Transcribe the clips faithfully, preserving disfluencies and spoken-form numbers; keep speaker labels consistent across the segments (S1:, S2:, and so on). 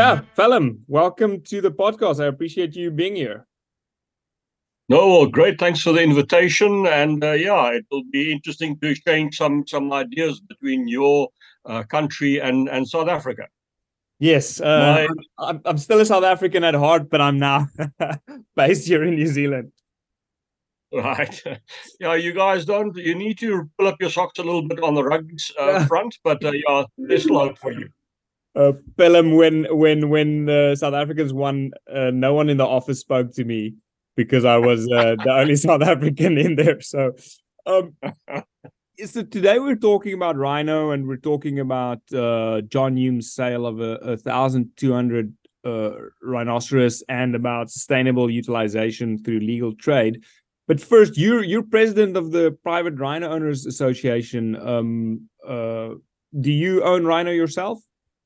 S1: Yeah, Phelim, welcome to the podcast. I appreciate you being here.
S2: No, well, great. Thanks for the invitation. And uh, yeah, it will be interesting to exchange some some ideas between your uh, country and and South Africa.
S1: Yes, uh,
S2: My
S1: I'm, I'm still a South African at heart, but I'm now based here in New Zealand.
S2: right, yeah, you guys don't. You need to pull up your socks a little bit on the rugby uh, front, but uh, yeah, there's still hope for you.
S1: Uh, Phelim, when when when the South Africans won, uh, no one in the office spoke to me because I was uh, the only South African in there. So, um, so today we're talking about rhino, and we're talking about uh, John Hume's sale of a, a thousand two hundred uh, rhinoceros and about sustainable utilization through legal trade. But first, you're you're president of the Private Rhino Owners Association. Um, uh, do you own rhino yourself?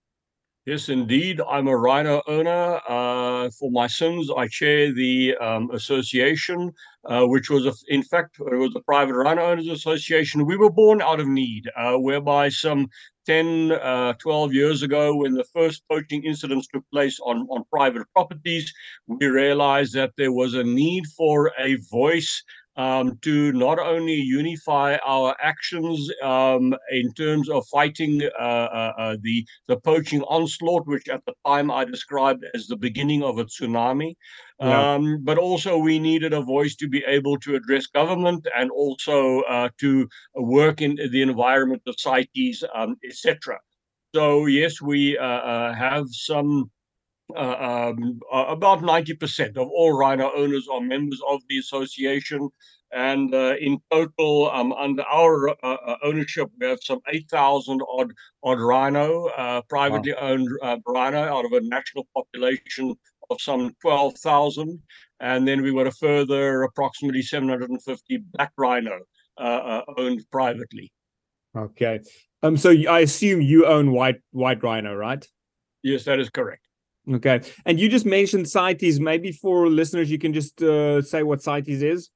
S2: Yes, indeed. I'm a rhino owner. Uh, for my sins, I chair the um, association, uh, which was, a, in fact, it was the Private Rhino Owners Association. We were born out of need, uh, whereby some ten, uh, twelve years ago, when the first poaching incidents took place on, on private properties, we realized that there was a need for a voice um, to not only unify our actions um, in terms of fighting uh, uh, uh, the, the poaching onslaught, which at the time I described as the beginning of a tsunami,
S1: Yeah.
S2: um, but also we needed a voice to be able to address government and also uh, to work in the environment, the CITES, um, et cetera. So yes, we uh, uh, have some uh, um, uh, about ninety percent of all rhino owners are members of the association. And uh, in total, um, under our uh, uh, ownership, we have some eight thousand odd, odd rhino, uh,
S1: Wow.
S2: privately owned uh, rhino out of a national population of some twelve thousand. And then we got a further approximately seven hundred fifty black rhino uh, uh, owned privately.
S1: Okay. Um. So I assume you own white white rhino, right?
S2: Yes, that is correct.
S1: Okay. And you just mentioned CITES. Maybe for listeners, you can just uh, say what CITES is.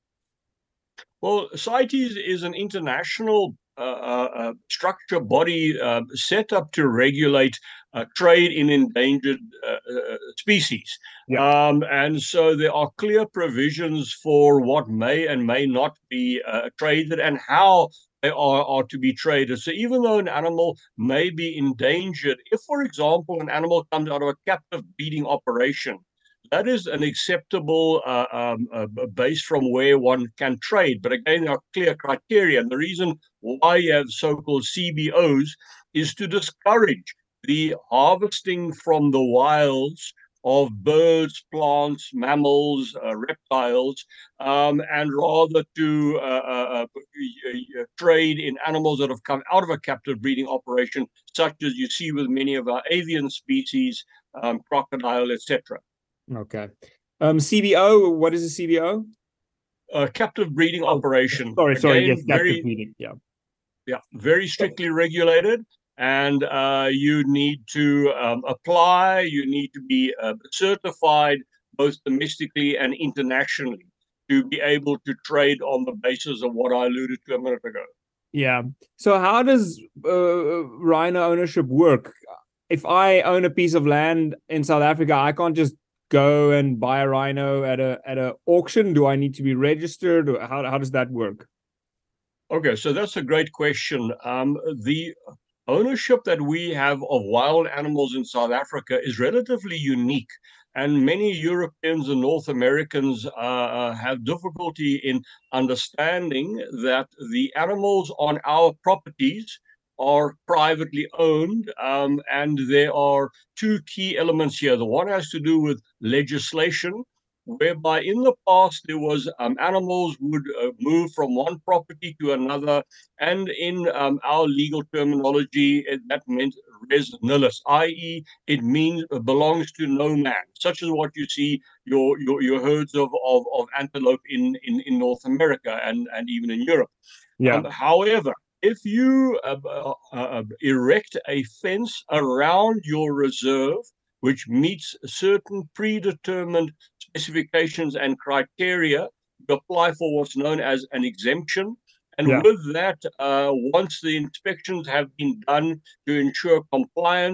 S2: Well, CITES is an international uh, uh, uh, structure body uh, set up to regulate uh, trade in endangered uh, uh, species.
S1: Yeah.
S2: Um, and so there are clear provisions for what may and may not be uh, traded and how they are, are to be traded. So even though an animal may be endangered, if, for example, an animal comes out of a captive breeding operation, that is an acceptable uh, um, uh, base from where one can trade. But again, there are clear criteria. And the reason why you have so-called C B Os is to discourage the harvesting from the wilds of birds, plants, mammals, uh, reptiles, um, and rather to uh, uh, uh, trade in animals that have come out of a captive breeding operation, such as you see with many of our avian species, um, crocodile, et cetera.
S1: Okay. Um. C B O. What is a C B O?
S2: Uh, captive breeding
S1: Oh,
S2: operation.
S1: sorry. Sorry. Yes,
S2: Again,
S1: captive
S2: very
S1: breeding. Yeah.
S2: yeah, very strictly regulated, and uh, you need to um, apply. You need to be uh, certified both domestically and internationally to be able to trade on the basis of what I alluded to a minute ago.
S1: Yeah. So how does uh, rhino ownership work? If I own a piece of land in South Africa, I can't just go and buy a rhino at a at a auction. Do I need to be registered? Or how how does that work?
S2: Okay, so that's a great question. Um, the ownership that we have of wild animals in South Africa is relatively unique. And many Europeans and North Americans uh, uh, have difficulty in understanding that the animals on our properties are privately owned. Um, and there are two key elements here. The one has to do with legislation, whereby in the past there was um, animals would uh, move from one property to another, and in um, our legal terminology, it, that meant res nullis, that is, it means it belongs to no man, such as what you see your your, your herds of, of, of antelope in, in, in North America and, and even in Europe.
S1: Yeah.
S2: Um, however, if you uh, uh, uh, erect a fence around your reserve, which meets certain predetermined specifications and criteria, to apply for what's known as an exemption. And
S1: Yeah.
S2: with that, uh, once the inspections have been done to ensure compliance,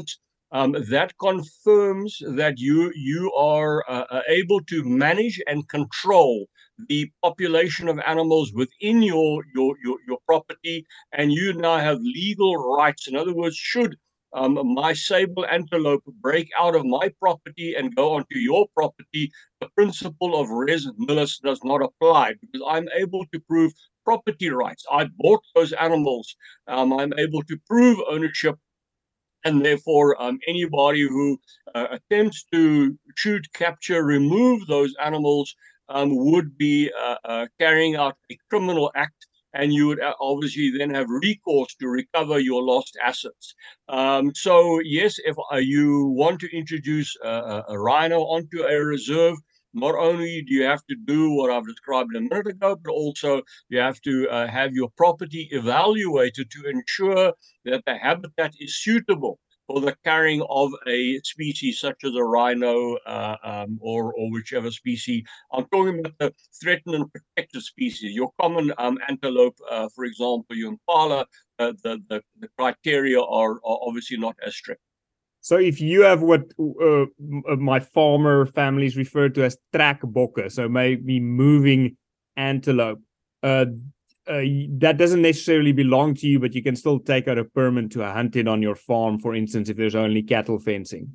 S2: um, that confirms that you you are uh, able to manage and control the population of animals within your, your your your property, and you now have legal rights. In other words, should um, my sable antelope break out of my property and go onto your property, the principle of res nullis does not apply, because I'm able to prove property rights. I bought those animals. Um, I'm able to prove ownership, and therefore um, anybody who uh, attempts to shoot, capture, remove those animals um, would be uh, uh, carrying out a criminal act, and you would uh, obviously then have recourse to recover your lost assets. Um, so yes, if uh, you want to introduce a, a rhino onto a reserve, not only do you have to do what I've described a minute ago, but also you have to uh, have your property evaluated to ensure that the habitat is suitable for the carrying of a species such as a rhino uh, um, or, or whichever species. I'm talking about the threatened and protected species. Your common um, antelope, uh, for example, your impala, uh, the, the, the criteria are, are obviously not as strict.
S1: So if you have what uh, my farmer families refer to as trekbokke, so maybe moving antelope, uh, uh, that doesn't necessarily belong to you, but you can still take out a permit to hunt it on your farm, for instance, if there's only cattle fencing.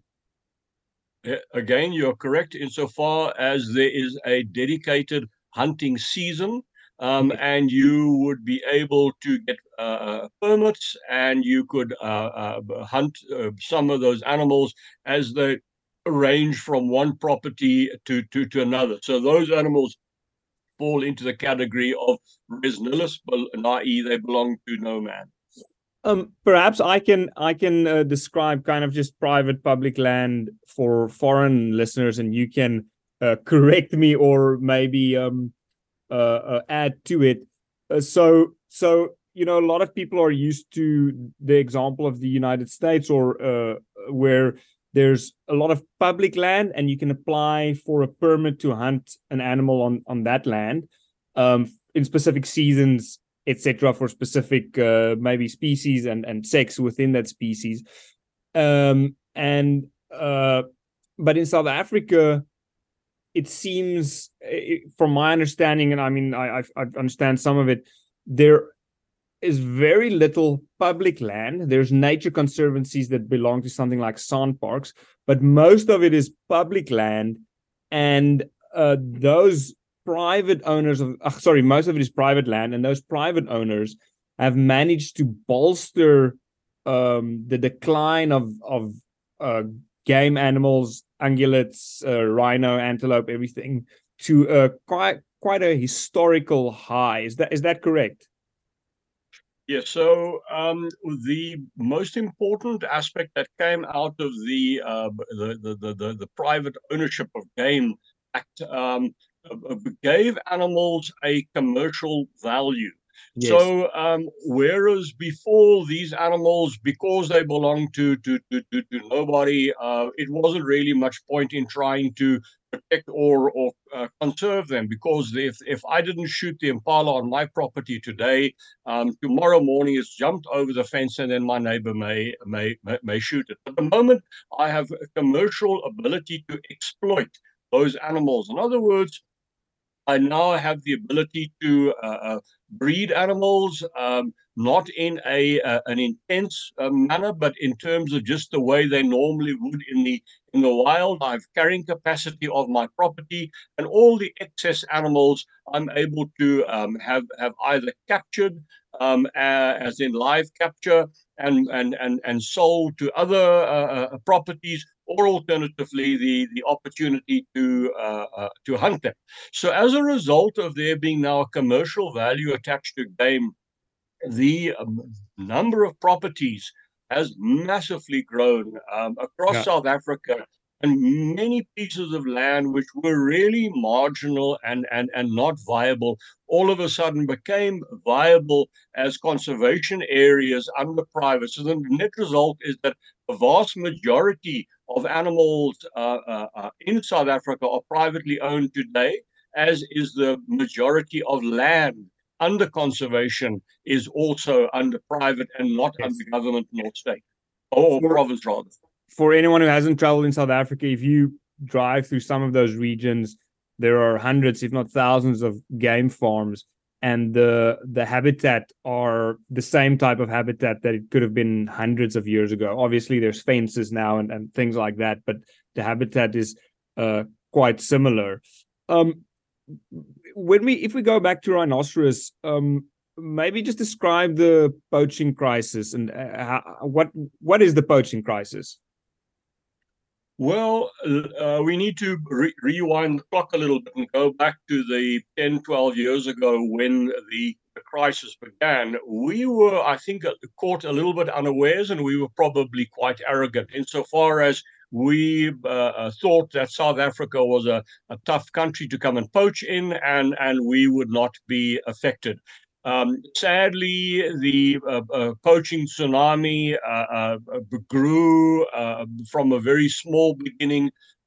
S2: Again, you're correct insofar as there is a dedicated hunting season, um, and you would be able to get uh, permits, and you could uh, uh, hunt uh, some of those animals as they range from one property to, to, to another. So those animals fall into the category of res nullis, that is, they belong to no man.
S1: Um, perhaps I can I can uh, describe kind of just private public land for foreign listeners, and you can uh, correct me or maybe um, uh, uh, add to it. Uh, so so you know, a lot of people are used to the example of the United States, or uh, where there's a lot of public land, and you can apply for a permit to hunt an animal on on that land um, in specific seasons, et cetera, for specific uh, maybe species and and sex within that species. Um, and uh, but in South Africa, it seems, from my understanding, and I mean, I, I understand some of it, there is very little public land. There's nature conservancies that belong to something like SANParks, but most of it is public land, and uh, those private owners of, uh, sorry, most of it is private land, and those private owners have managed to bolster um, the decline of of uh, game animals, ungulates, uh, rhino, antelope, everything, to uh, quite quite a historical high. Is that is that correct?
S2: Yes. So um, the most important aspect that came out of the uh, the, the, the the the private ownership of game act um, gave animals a commercial value. Yes. So, um, whereas before these animals, because they belong to to to, to, to nobody, uh, it wasn't really much point in trying to protect or or uh, conserve them, because if if I didn't shoot the impala on my property today, um, tomorrow morning it's jumped over the fence, and then my neighbor may may may, may shoot it. At the moment, I have a commercial ability to exploit those animals. In other words, I now have the ability to uh, breed animals, um, not in a uh, an intense uh, manner, but in terms of just the way they normally would in the in the wild. I've carrying capacity of my property, and all the excess animals I'm able to um, have have either captured, um, uh, as in live capture, and and and and sold to other uh, uh, properties, or alternatively the the opportunity to uh, uh, to hunt them. So as a result of there being now a commercial value attached to game, the um, number of properties has massively grown um, across yeah. South Africa, and many pieces of land which were really marginal and, and, and not viable all of a sudden became viable as conservation areas under private. So the net result is that the vast majority of animals uh, uh, uh, in South Africa are privately owned today, as is the majority of land under conservation is also under private and not yes. under government nor state, or
S1: for,
S2: province rather.
S1: for anyone who hasn't traveled in South Africa, if you drive through some of those regions, there are hundreds, if not thousands, of game farms, and the the habitat are the same type of habitat that it could have been hundreds of years ago. Obviously, there's fences now and, and things like that, but the habitat is uh, quite similar. Um, when we, if we go back to rhinoceros, um, maybe just describe the poaching crisis and uh, how, what what is the poaching crisis?
S2: Well, uh, we need to re rewind the clock a little bit and go back to the ten, twelve years ago when the, the crisis began. We were, I think, caught a little bit unawares, and we were probably quite arrogant insofar as we uh, thought that South Africa was a, a tough country to come and poach in, and, and we would not be affected. Um, sadly, the uh, uh, poaching tsunami uh, uh, grew uh, from a very small beginning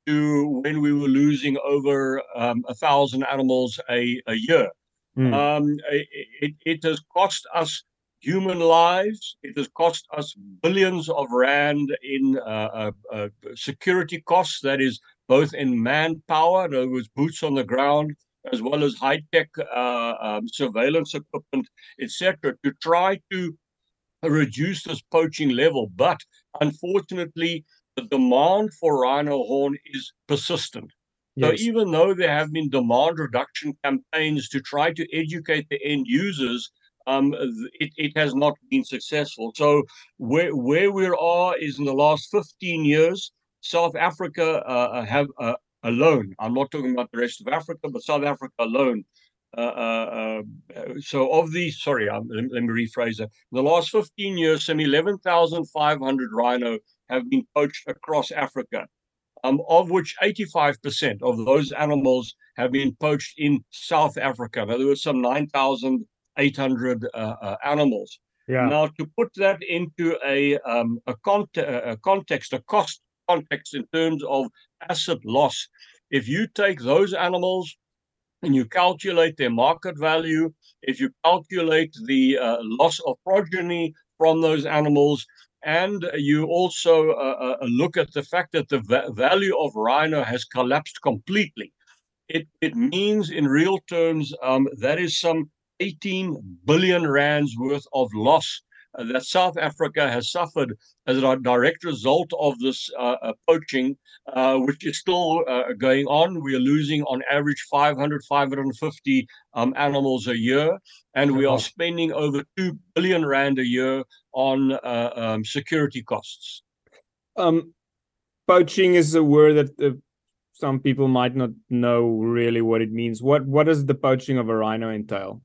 S2: to when we were losing over um, a thousand animals a, a year.
S1: Mm.
S2: Um, it, it has cost us human lives. It has cost us billions of rand in uh, uh, uh, security costs, that is, both in manpower, in other words, boots on the ground, as well as high-tech uh, um, surveillance equipment, et cetera, to try to reduce this poaching level. But unfortunately, the demand for rhino horn is persistent. So
S1: Yes.
S2: even though there have been demand reduction campaigns to try to educate the end users, um, it, it has not been successful. So where, where we are is in the last fifteen years, South Africa uh, have uh, alone, I'm not talking about the rest of Africa, but South Africa alone. Uh, uh, uh, so of these, sorry, um, let, let me rephrase that. In the last fifteen years, some eleven thousand five hundred rhino have been poached across Africa. Um, of which eighty-five percent of those animals have been poached in South Africa. Now, there were some nine thousand eight hundred uh, uh, animals.
S1: Yeah.
S2: Now, to put that into a, um, a, con a context, a cost context in terms of asset loss, if you take those animals and you calculate their market value, if you calculate the uh, loss of progeny from those animals, and you also uh, uh, look at the fact that the va value of rhino has collapsed completely, it, it means in real terms um, that is some eighteen billion rands worth of loss uh, that South Africa has suffered as a direct result of this uh, uh, poaching, uh, which is still uh, going on. We are losing on average five hundred, five hundred fifty um, animals a year, and we are spending over two billion rand a year on uh, um, security costs.
S1: Um, poaching is a word that uh, some people might not know really what it means. What what does the poaching of a rhino entail?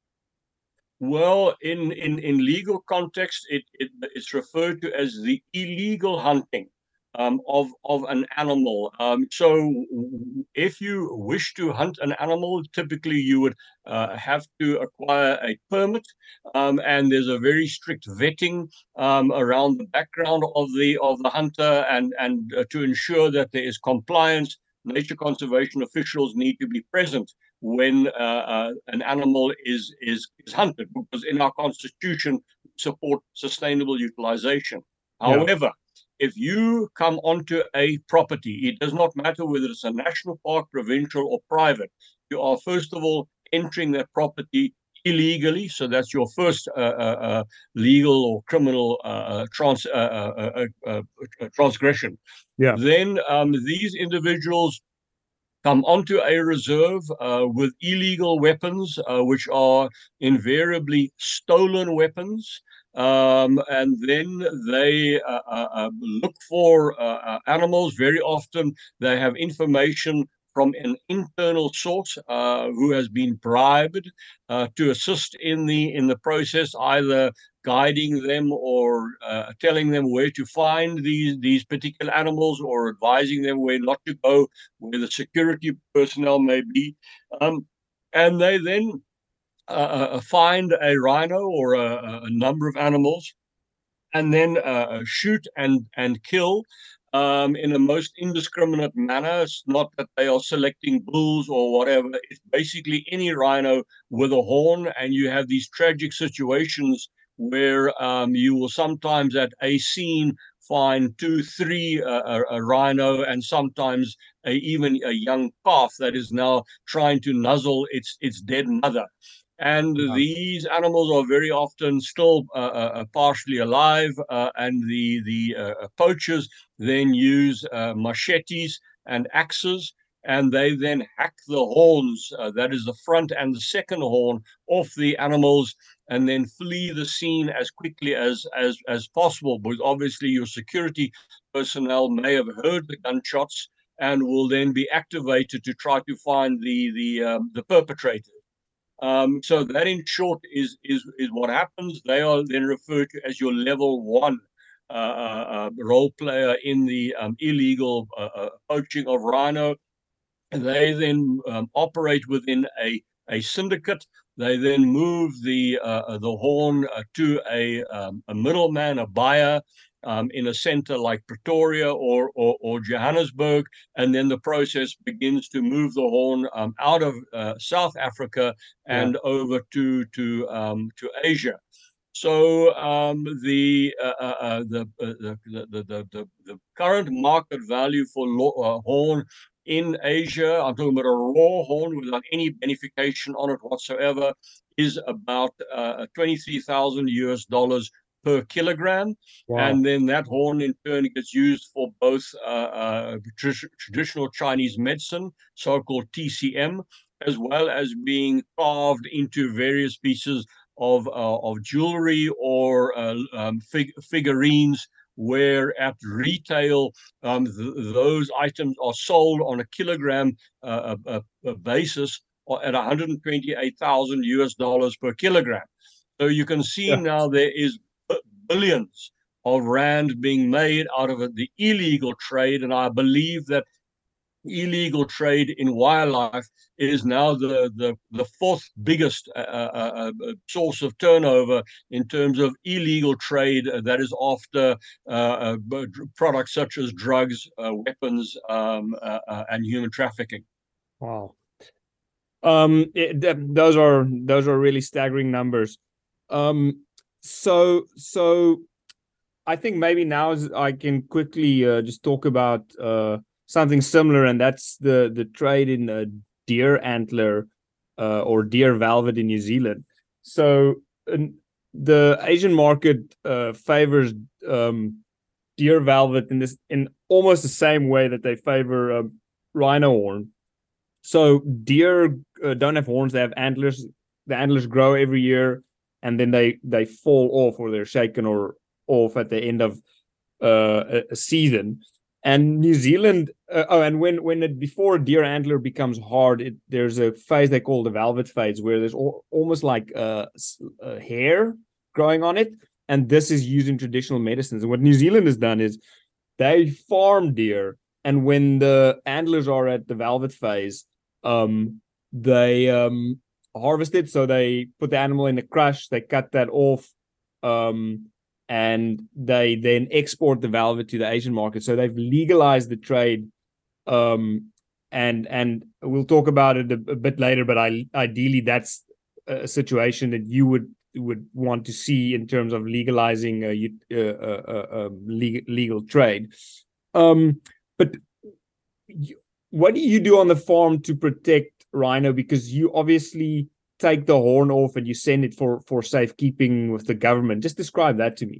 S2: Well, in, in, in legal context, it, it it's referred to as the illegal hunting um, of, of an animal. Um, so if you wish to hunt an animal, typically you would uh, have to acquire a permit, um, and there's a very strict vetting um, around the background of the of the hunter, and, and uh, to ensure that there is compliance. Nature conservation officials need to be present when uh, uh, an animal is, is is hunted, because in our constitution we support sustainable utilization.
S1: Yeah.
S2: However, if you come onto a property, it does not matter whether it's a national park, provincial, or private, you are first of all entering that property illegally. So that's your first uh, uh, uh, legal or criminal uh, trans, uh, uh, uh, uh, transgression.
S1: Yeah.
S2: Then um, these individuals come onto a reserve uh, with illegal weapons, uh, which are invariably stolen weapons. Um, and then they uh, uh, look for uh, animals. Very often they have information from an internal source uh, who has been bribed uh, to assist in the in the process, either guiding them or uh, telling them where to find these these particular animals, or advising them where not to go, where the security personnel may be. Um, and they then uh, find a rhino or a, a number of animals, and then uh, shoot and, and kill um, in a most indiscriminate manner. It's not that they are selecting bulls or whatever. It's basically any rhino with a horn, and you have these tragic situations where um, you will sometimes at a scene find two, three uh, a, a rhino, and sometimes a, even a young calf that is now trying to nuzzle its its dead mother. And
S1: Wow.
S2: these animals are very often still uh, uh, partially alive, uh, and the the uh, poachers then use uh, machetes and axes, and they then hack the horns, uh, that is the front and the second horn, off the animals, and then flee the scene as quickly as as as possible. Because obviously your security personnel may have heard the gunshots and will then be activated to try to find the the um, the perpetrator. Um, so that, in short, is is is what happens. They are then referred to as your level one uh, uh, uh, role player in the um, illegal uh, uh, poaching of rhino. They then um, operate within a a syndicate. They then move the uh, the horn uh, to a um, a middleman, a buyer, um, in a center like Pretoria or, or, or Johannesburg, and then the process begins to move the horn um, out of uh, South Africa
S1: Yeah.
S2: and over to to um, to Asia. So um, the, uh, uh, uh, the, uh, the, the, the, the, the current market value for uh, horn in Asia, I'm talking about a raw horn without any benefication on it whatsoever, is about uh, twenty-three thousand U S dollars per kilogram.
S1: Wow.
S2: And then that horn in turn gets used for both uh, uh, tr traditional Chinese medicine, so-called T C M, as well as being carved into various pieces of, uh, of jewelry or uh, um, fig figurines, where at retail um, th those items are sold on a kilogram uh, a, a basis at one hundred twenty-eight thousand U S dollars per kilogram. So you can see
S1: Yeah.
S2: now there is billions of rand being made out of the illegal trade, and I believe that illegal trade in wildlife is now the the, the fourth biggest uh, uh, uh, source of turnover in terms of illegal trade. That is after uh, uh, products such as drugs, uh, weapons, um, uh, uh, and human trafficking.
S1: Wow. Um, it, th those are those are really staggering numbers. Um, so so I think maybe now is I can quickly uh, just talk about uh, something similar, and that's the the trade in uh, deer antler uh, or deer velvet in New Zealand. So uh, the Asian market uh, favors um, deer velvet in this in almost the same way that they favor um, rhino horn. So deer uh, don't have horns; they have antlers. The antlers grow every year, and then they they fall off, or they're shaken or off at the end of uh, a, a season. And New Zealand, uh, oh, and when when it, before a deer antler becomes hard, it, there's a phase they call the velvet phase, where there's al almost like uh, a hair growing on it, and this is used in traditional medicines. And what New Zealand has done is they farm deer, and when the antlers are at the velvet phase, um, they um, harvest it. So they put the animal in the crush, they cut that off, um, and they then export the velvet to the Asian market. So they've legalized the trade, um, and and we'll talk about it a, a bit later. But I ideally that's a situation that you would would want to see in terms of legalizing a, a, a, a legal, legal trade. Um, but you, what do you do on the farm to protect rhino? Because you obviously take the horn off and you send it for for safekeeping with the government. Just describe that to me.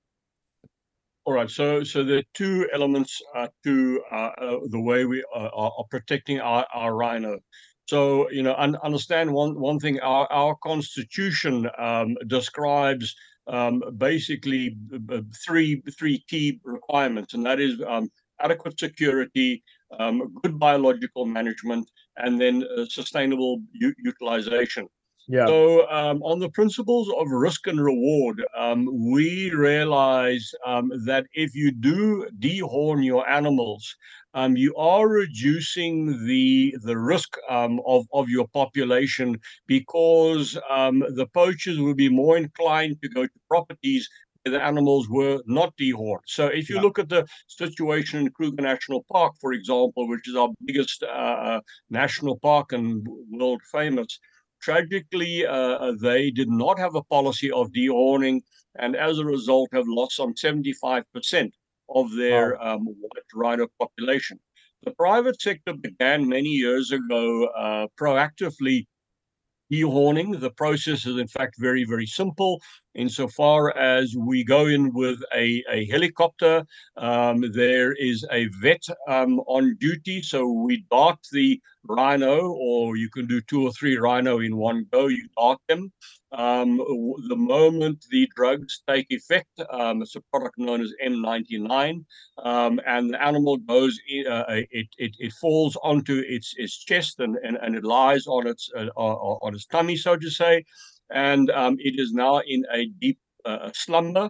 S2: All right, so so there are two elements uh, to uh, uh, the way we uh, are, are protecting our, our rhino. So you know, un understand one one thing. Our our constitution um, describes um, basically three three key requirements, and that is um, adequate security, um, good biological management, and then uh, sustainable utilization.
S1: Yeah.
S2: So, um, on the principles of risk and reward, um, we realize um, that if you do dehorn your animals, um, you are reducing the the risk um, of of your population, because um, the poachers will be more inclined to go to properties where the animals were not dehorned. So, if you
S1: Yeah.
S2: look at the situation in Kruger National Park, for example, which is our biggest uh, national park and world famous. Tragically, uh, they did not have a policy of dehorning, and as a result have lost some seventy-five percent of their um, white rhino population. The private sector began many years ago uh, proactively dehorning. The process is, in fact, very, very simple. Insofar as we go in with a, a helicopter, um, there is a vet um, on duty. So we dart the rhino, or you can do two or three rhino in one go. You dart them. Um, the moment the drugs take effect, um, it's a product known as M ninety-nine, um, and the animal goes, in, uh, it, it it falls onto its its chest, and and, and it lies on its uh, on its tummy, so to say, and um, it is now in a deep uh, slumber.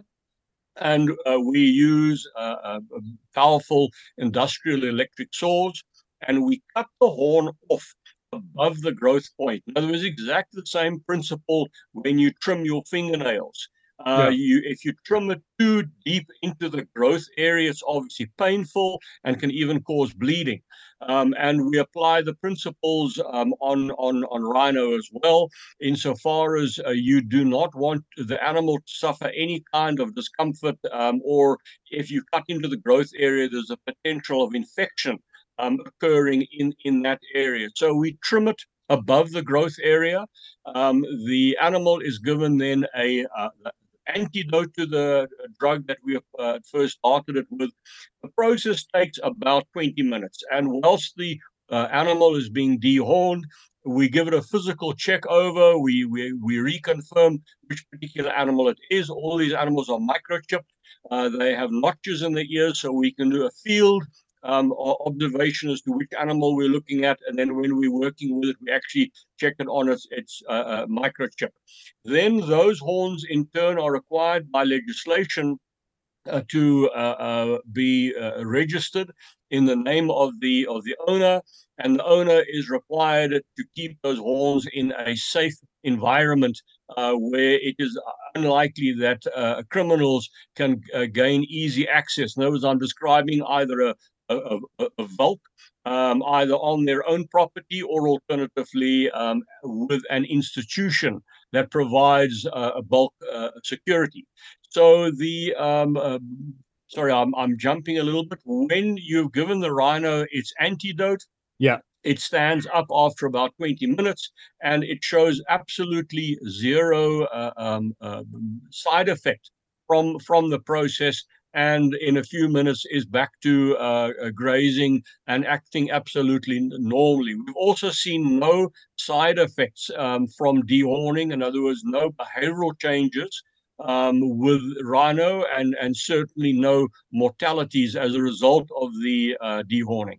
S2: And uh, we use uh, uh, powerful industrial electric saws, and we cut the horn off above the growth point. In other words, exactly the same principle when you trim your fingernails. Uh,
S1: Yeah.
S2: you, if you trim it too deep into the growth area, it's obviously painful and can even cause bleeding. Um, and we apply the principles um, on, on, on rhino as well, insofar as uh, you do not want the animal to suffer any kind of discomfort, um, or if you cut into the growth area, there's a potential of infection um, occurring in, in that area. So we trim it above the growth area. Um, the animal is given then a uh, antidote to the drug that we uh, first started it with. The process takes about twenty minutes. And whilst the uh, animal is being dehorned, we give it a physical check over. We, we, we reconfirm which particular animal it is. All these animals are microchipped. Uh, they have notches in the ears, so we can do a field um, observation as to which animal we're looking at. And then when we're working with it, we actually check it on its, its uh, uh, microchip. Then those horns, in turn, are required by legislation uh, to uh, uh, be uh, registered in the name of the of the owner, and the owner is required to keep those horns in a safe environment uh, where it is unlikely that uh, criminals can uh, gain easy access. In other words, I'm describing either a a, a, a vault, um, either on their own property or alternatively um, with an institution that provides uh, a bulk uh, security. So the um, uh, sorry, I'm I'm jumping a little bit. When you've given the rhino its antidote,
S1: Yeah.
S2: it stands up after about twenty minutes, and it shows absolutely zero uh, um, uh, side effect from from the process. And in a few minutes is back to uh, uh, grazing and acting absolutely normally. We've also seen no side effects um, from dehorning. In other words, no behavioral changes um, with rhino, and, and certainly no mortalities as a result of the uh, dehorning.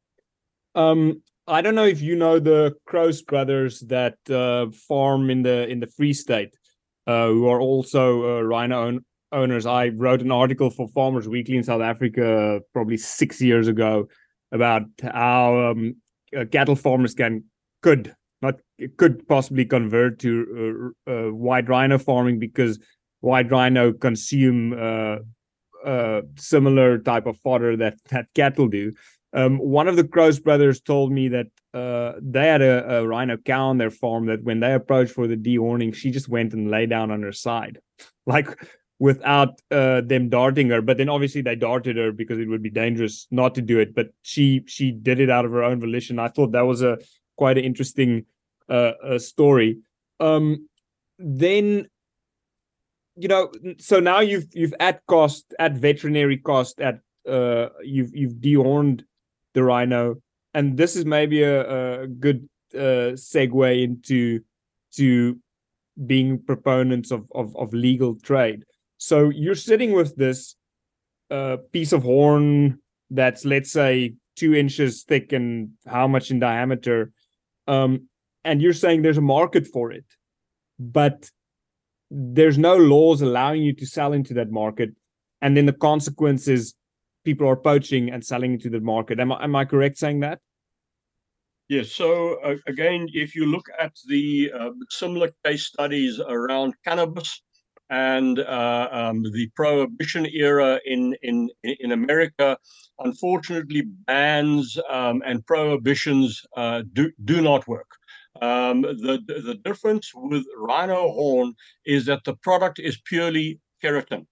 S1: Um, I don't know if you know the Crows brothers that uh, farm in the in the Free State, uh, who are also uh, rhino own owners. I wrote an article for Farmers Weekly in South Africa probably six years ago about how um, uh, cattle farmers can could not could possibly convert to uh, uh, white rhino farming because white rhino consume uh, uh, similar type of fodder that that cattle do. Um, one of the Crows brothers told me that uh, they had a, a rhino cow on their farm that when they approached for the dehorning, she just went and lay down on her side, like without uh, them darting her. But then obviously they darted her because it would be dangerous not to do it. But she she did it out of her own volition. I thought that was a quite an interesting uh, uh, story. Um, then you know, so now you've you've at cost, at veterinary cost, at uh, you've you've dehorned the rhino, and this is maybe a, a good uh, segue into to being proponents of, of of legal trade. So you're sitting with this uh, piece of horn that's, let's say, two inches thick and how much in diameter, um, and you're saying there's a market for it, but there's no laws allowing you to sell into that market, and then the consequence is people are poaching and selling into the market. Am I, am I correct saying that?
S2: Yes. So uh, again, if you look at the uh, similar case studies around cannabis and uh, um, the prohibition era in in in America, unfortunately, bans um, and prohibitions uh, do do not work. Um, the the difference with rhino horn is that the product is purely keratin.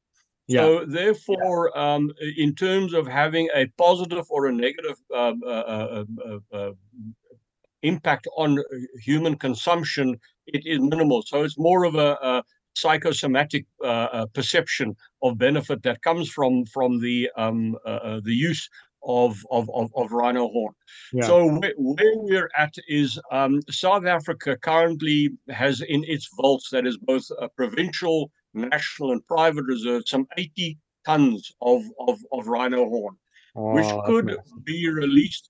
S1: Yeah.
S2: So therefore, um, in terms of having a positive or a negative uh, uh, uh, uh, impact on human consumption, it is minimal. So it's more of a, a psychosomatic uh, uh, perception of benefit that comes from from the um, uh, uh, the use of of of, of rhino horn.
S1: Yeah.
S2: So where, where we're at is um, South Africa currently has in its vaults, that is both a provincial, national, and private reserve, some eighty tons of of, of rhino horn, which
S1: Oh, that's
S2: could
S1: massive.
S2: be released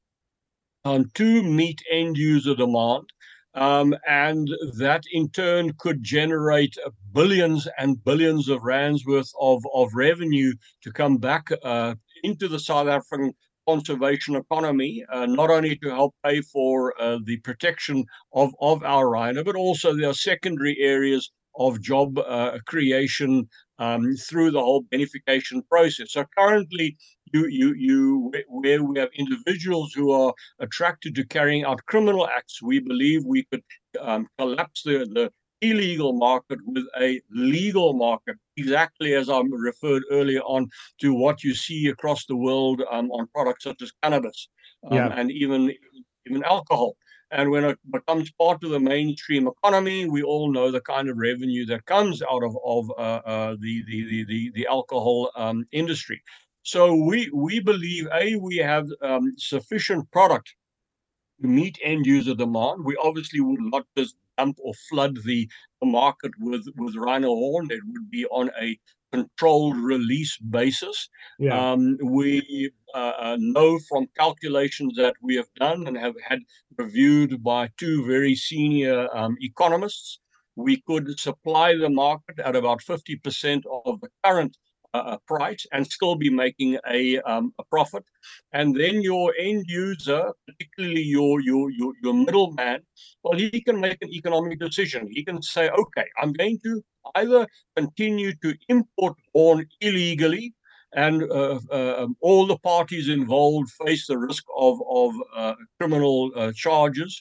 S2: um, to meet end user demand. Um, and that in turn could generate billions and billions of rands worth of, of revenue to come back uh, into the South African conservation economy, uh, not only to help pay for uh, the protection of, of our rhino, but also there are secondary areas of job uh, creation um, through the whole beneficiation process. So currently, you, you, you, where we have individuals who are attracted to carrying out criminal acts, we believe we could um, collapse the, the illegal market with a legal market, exactly as I referred earlier on to what you see across the world um, on products such as cannabis um,
S1: Yeah.
S2: and even, even alcohol. And when it becomes part of the mainstream economy, we all know the kind of revenue that comes out of, of uh, uh, the, the, the, the alcohol um, industry. So we, we believe, A, we have um, sufficient product to meet end user demand. We obviously would not just dump or flood the, the market with, with rhino horn. It would be on a controlled release basis.
S1: Yeah.
S2: Um, we uh, uh, know from calculations that we have done and have had reviewed by two very senior um, economists, we could supply the market at about fifty percent of the current uh, price and still be making a, um, a profit. And then your end user, particularly your, your, your, your middleman, well, he can make an economic decision. He can say, okay, I'm going to either continue to import horn illegally, and uh, uh, all the parties involved face the risk of, of uh, criminal uh, charges,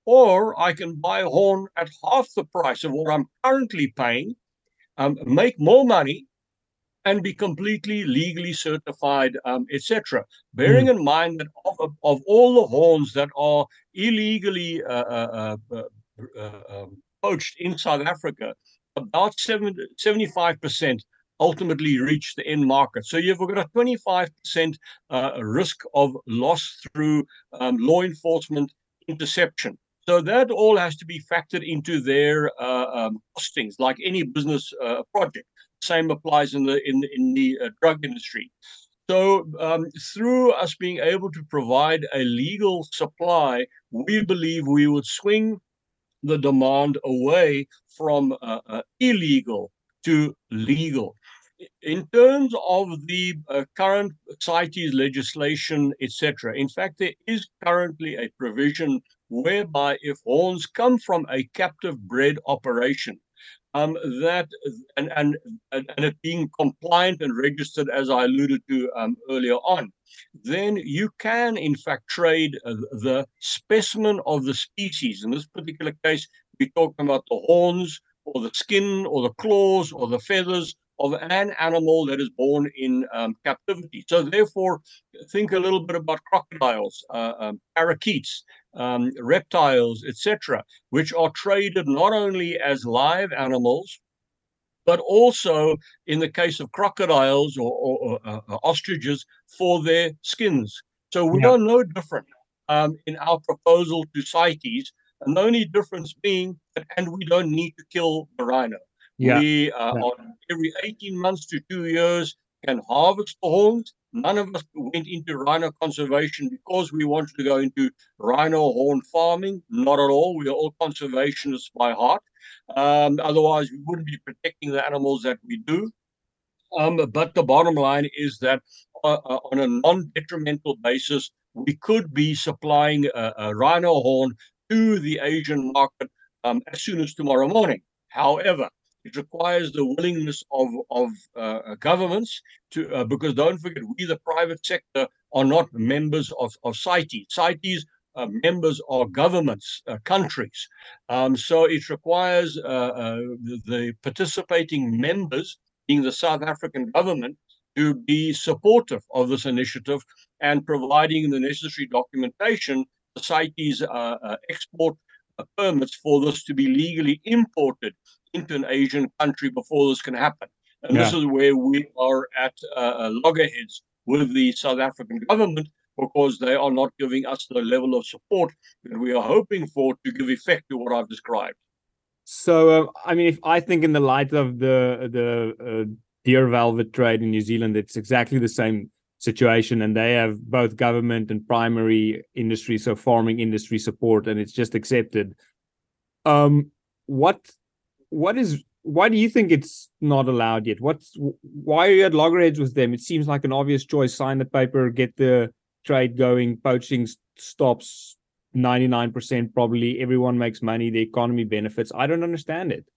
S2: or I can buy horn at half the price of what I'm currently paying, um, make more money, and be completely legally certified, um, et cetera. Bearing
S1: Mm.
S2: in mind that of, of all the horns that are illegally uh, uh, uh, uh, um, poached in South Africa, about seventy-five percent ultimately reach the end market. So you've got a twenty-five percent uh, risk of loss through um, law enforcement interception. So that all has to be factored into their uh, um, costings, like any business uh, project. Same applies in the in in the uh, drug industry. So um, through us being able to provide a legal supply, we believe we would swing the demand away from uh, uh, illegal to legal. In terms of the uh, current CITES legislation, et cetera, in fact, there is currently a provision whereby if horns come from a captive bred operation, um, that and, and and it being compliant and registered, as I alluded to um, earlier on, then you can in fact trade uh, the specimen of the species. In this particular case, we're talking about the horns or the skin or the claws or the feathers of an animal that is born in um, captivity. So therefore, think a little bit about crocodiles, uh, um, parakeets, um, reptiles, et cetera, which are traded not only as live animals, but also in the case of crocodiles or, or, or uh, ostriches for their skins. So we
S1: Yeah.
S2: are no different um, in our proposal to CITES, and the only difference being that, and we don't need to kill the rhino.
S1: Yeah.
S2: We uh,
S1: Yeah.
S2: on every eighteen months to two years can harvest the horns. None of us went into rhino conservation because we wanted to go into rhino horn farming. Not at all. We are all conservationists by heart. Um, otherwise, we wouldn't be protecting the animals that we do. Um, but the bottom line is that uh, uh, on a non-detrimental basis, we could be supplying a, a rhino horn to the Asian market um, as soon as tomorrow morning. However, it requires the willingness of, of uh, governments to, uh, because don't forget, we, the private sector, are not members of, of CITES. CITES uh, members are governments, uh, countries. Um, so it requires uh, uh, the, the participating members being the South African government, to be supportive of this initiative and providing the necessary documentation, the CITES uh, uh, export uh, permits for this to be legally imported into an Asian country before this can happen. And yeah. This is where we are at uh, loggerheads with the South African government, because they are not giving us the level of support that we are hoping for to give effect to what I've described.
S1: So, uh, I mean, if I think in the light of the the uh, deer velvet trade in New Zealand, it's exactly the same situation, and they have both government and primary industry, so farming industry support, and it's just accepted. Um, what what is why do you think it's not allowed yet? What's why are you at loggerheads with them? It seems like an obvious choice. Sign the paper, get the trade going, poaching stops. ninety-nine percent probably, everyone makes money, the economy benefits. I don't understand it.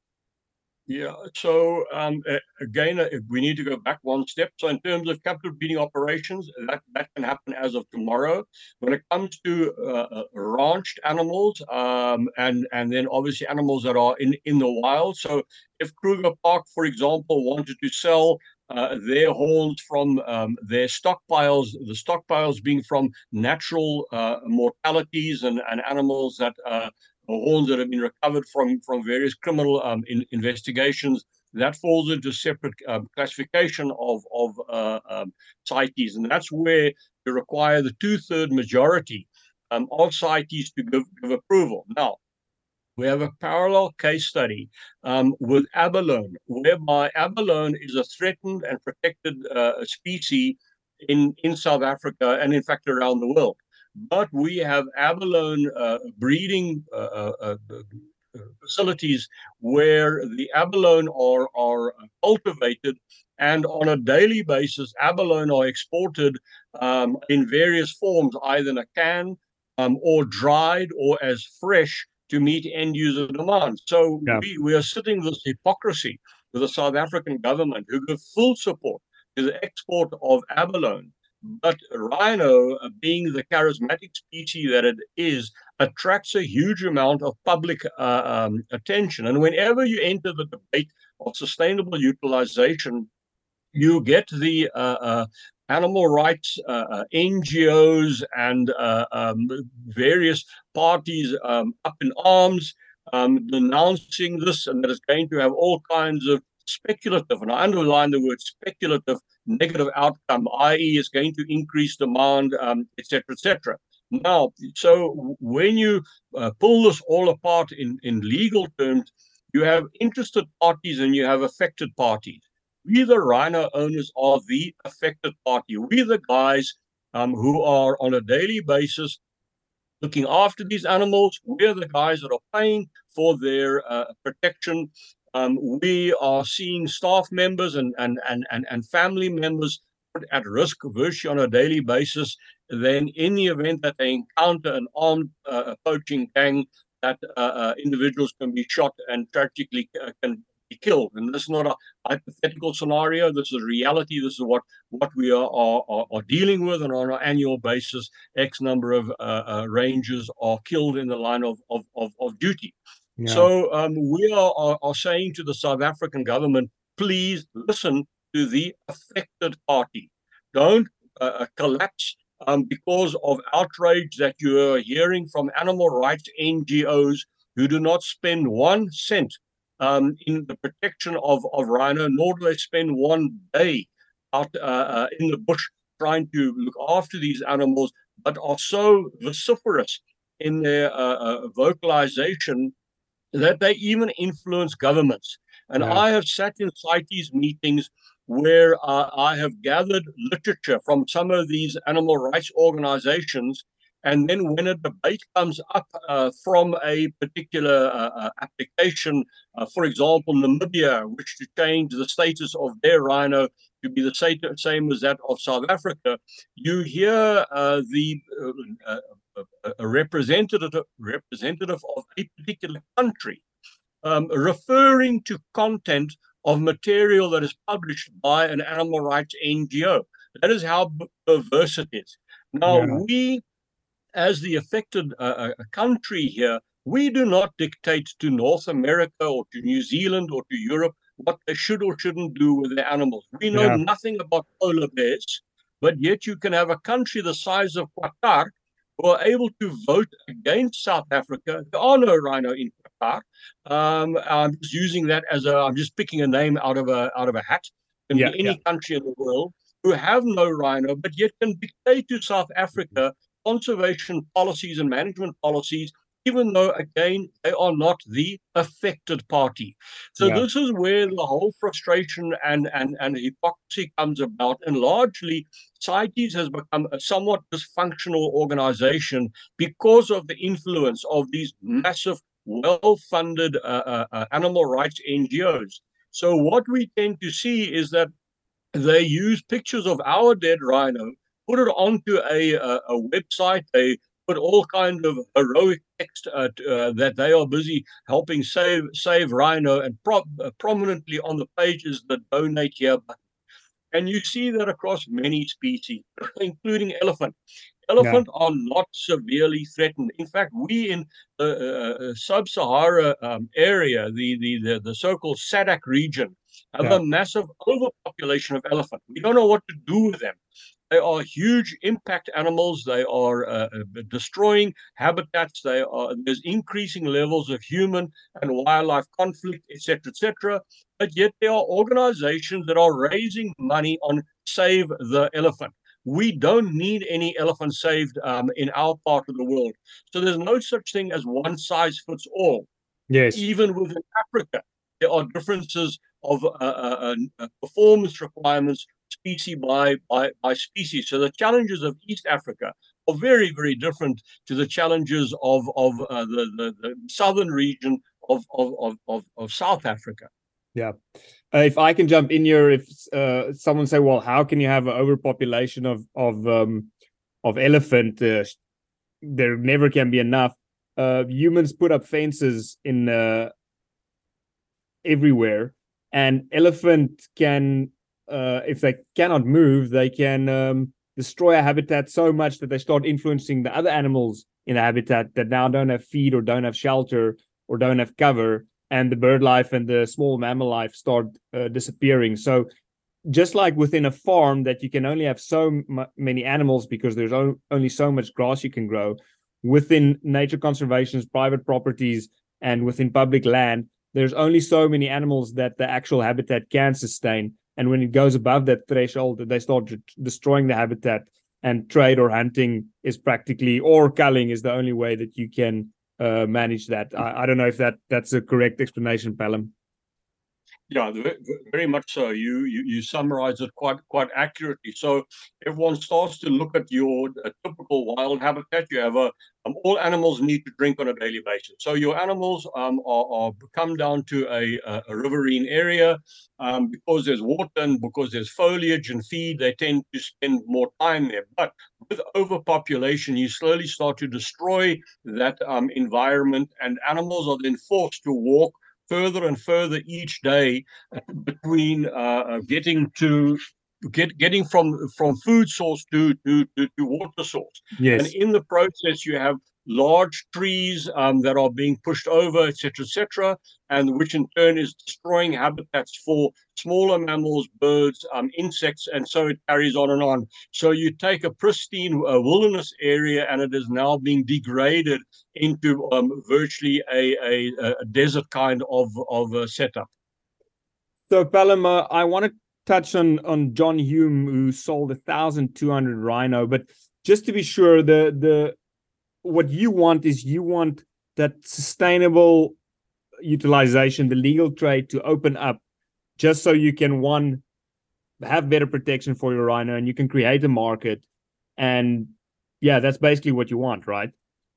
S2: Yeah, so um, again, uh, we need to go back one step. So in terms of captive breeding operations, that, that can happen as of tomorrow. When it comes to uh, ranched animals, um, and, and then obviously animals that are in, in the wild. So if Kruger Park, for example, wanted to sell uh, their horns from um, their stockpiles, the stockpiles being from natural uh, mortalities and, and animals that uh, horns that have been recovered from, from various criminal um, in, investigations, that falls into separate um, classification of, of uh, um, CITES. And that's where you require the two-third majority um, of CITES to give, give approval. Now, we have a parallel case study um, with abalone, whereby abalone is a threatened and protected uh, species in, in South Africa and, in fact, around the world. But we have abalone uh, breeding uh, uh, uh, facilities where the abalone are, are cultivated, and on a daily basis, abalone are exported um, in various forms, either in a can um, or dried or as fresh to meet end user demand. So yeah. we, we are sitting with this hypocrisy with the South African government, who give full support to the export of abalone. But rhino, being the charismatic species that it is, attracts a huge amount of public uh, um, attention. And whenever you enter the debate of sustainable utilization, you get the uh, uh, animal rights uh, uh, N G Os and uh, um, various parties um, up in arms, um, denouncing this, and that it's going to have all kinds of speculative, and I underline the word speculative, negative outcome, that is it's going to increase demand, um, et cetera, et cetera. Now, so when you uh, pull this all apart in, in legal terms, you have interested parties and you have affected parties. We, the rhino owners, are the affected party. We, the guys um, who are on a daily basis looking after these animals. We're the guys that are paying for their uh, protection. Um, we are seeing staff members and, and, and, and, and family members put at risk virtually on a daily basis. Then in the event that they encounter an armed uh, poaching gang, that uh, uh, individuals can be shot and tragically uh, can be killed. And this is not a hypothetical scenario. This is reality. This is what, what we are, are, are dealing with. And on an annual basis, X number of uh, uh, rangers are killed in the line of, of, of, of duty. Yeah. So um, we are, are, are saying to the South African government, please listen to the affected party. Don't uh, collapse um, because of outrage that you are hearing from animal rights N G Os who do not spend one cent um, in the protection of, of rhino, nor do they spend one day out uh, uh, in the bush trying to look after these animals, but are so vociferous in their uh, uh, vocalization that they even influence governments. And yeah. I have sat in CITES meetings where uh, I have gathered literature from some of these animal rights organizations. And then when a debate comes up uh, from a particular uh, application, uh, for example, Namibia, which to change the status of their rhino to be the same as that of South Africa, you hear uh, the uh, uh, a representative representative of a particular country um, referring to content of material that is published by an animal rights N G O. That is how perverse it is. Now, yeah. we, as the affected uh, country here, we do not dictate to North America or to New Zealand or to Europe what they should or shouldn't do with their animals. We know
S1: Yeah.
S2: nothing about polar bears, but yet you can have a country the size of Qatar who are able to vote against South Africa. There are no rhino in Qatar. Um, I'm just using that as a, I'm just picking a name out of a out of a hat. It can
S1: Yeah.
S2: be
S1: Yeah.
S2: any country in the world who have no rhino, but yet can dictate to South Africa conservation policies and management policies, even though, again, they are not the affected party. So
S1: Yeah.
S2: this is where the whole frustration and, and, and hypocrisy comes about. And largely, CITES has become a somewhat dysfunctional organization because of the influence of these massive, well-funded uh, uh, uh, animal rights N G Os. So what we tend to see is that they use pictures of our dead rhino, put it onto a, a, a website. They put all kind of heroic text uh, uh, that they are busy helping save save rhino, and pro- uh, prominently on the page is the donate here button. And you see that across many species, including elephant.
S1: Yeah.
S2: Elephant are not severely threatened. In fact, we in the uh, uh, sub-Sahara um, area, the, the, the, the so-called S A D C region, have
S1: Yeah.
S2: a massive overpopulation of elephant. We don't know what to do with them. They are huge impact animals. They are uh, destroying habitats. They are there's increasing levels of human and wildlife conflict, et cetera, et cetera. But yet there are organizations that are raising money on Save the Elephant. We don't need any elephant saved um, in our part of the world. So there's no such thing as one size fits all.
S1: Yes.
S2: Even within Africa, there are differences of uh, uh, uh, performance requirements species by, by, by species. So the challenges of East Africa are very, very different to the challenges of, of uh, the, the, the southern region of, of, of, of, of South Africa.
S1: Yeah. Uh, if I can jump in here, if uh, someone say, well, how can you have an overpopulation of of um, of elephant? Uh, there never can be enough. Uh, humans put up fences in uh, everywhere, and elephant can, uh, if they cannot move, they can um, destroy a habitat so much that they start influencing the other animals in the habitat that now don't have feed or don't have shelter or don't have cover, and the bird life and the small mammal life start uh, disappearing. So just like within a farm that you can only have so m- many animals because there's o- only so much grass you can grow, within nature conservations, private properties, and within public land, there's only so many animals that the actual habitat can sustain. And when it goes above that threshold, they start destroying the habitat, and trade or hunting is practically, or culling is the only way that you can uh, manage that. I, I don't know if that that's a correct explanation, Pelham.
S2: Yeah, very much so. You, you you summarize it quite quite accurately. So everyone starts to look at your typical wild habitat. You have a um, all animals need to drink on a daily basis. So your animals um, are, are come down to a, a riverine area um, because there's water and because there's foliage and feed. They tend to spend more time there. But with overpopulation, you slowly start to destroy that um, environment, and animals are then forced to walk further and further each day between uh, getting to get getting from from food source to, to to to water source. And
S1: Yes.
S2: in the process you have large trees um, that are being pushed over, et cetera, et cetera, and which in turn is destroying habitats for smaller mammals, birds, um, insects, and so it carries on and on. So you take a pristine uh, wilderness area, and it is now being degraded into um, virtually a, a, a desert kind of, of uh, setup.
S1: So, Pelham, uh, I want to touch on on John Hume, who sold a thousand two hundred rhino. But just to be sure, the the what you want is you want that sustainable utilization, the legal trade to open up, just so you can, one, have better protection for your rhino, and you can create a market. And yeah, that's basically what you want, right?